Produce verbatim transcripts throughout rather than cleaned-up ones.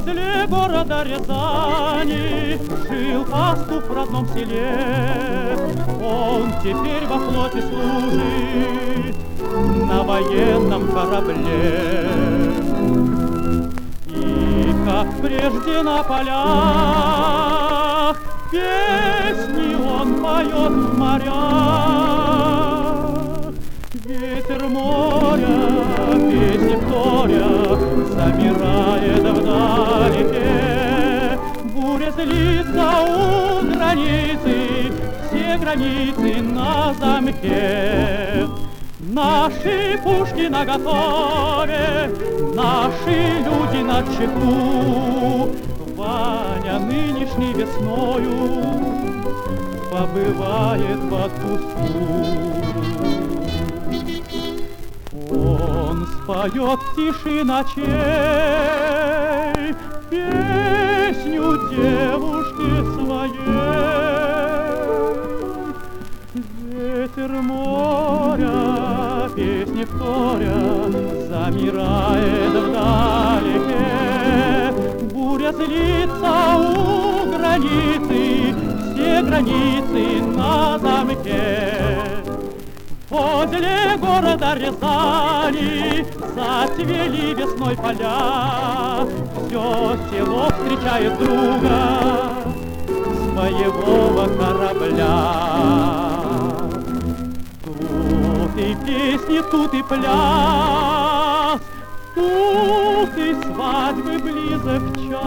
Возле города Рязани жил пастух в родном селе. Он теперь во флоте служит на военном корабле. И как прежде на полях песни он поет в морях. Ветер моря, песни вторя, замирает вдалеке. Буря злится у границы, все границы на замке. Наши пушки наготове, наши люди на чеку. Ваня нынешней весною побывает в отпуску. Он споет в тиши ночей песню девушки своей. Ветер моря, песни вторя, замирает вдалеке. Буря злится у границы, все границы на замке. Возле города Рязани зацвели весной поля. Все село встречает друга с боевого корабля. Тут и песни, тут и пляс, тут и свадьбы близок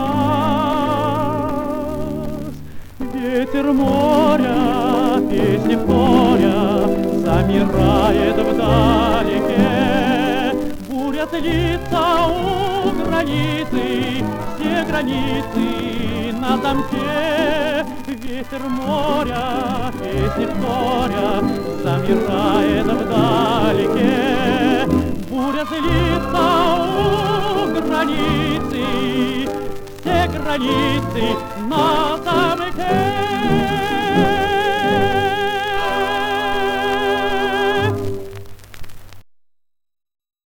час. Ветер моря, песни вторя, замирает вдалеке. Буря злится у границы, все границы на замке. Ветер моря, песни вторя, замирает вдалеке. Буря злится у границы, все границы на замке.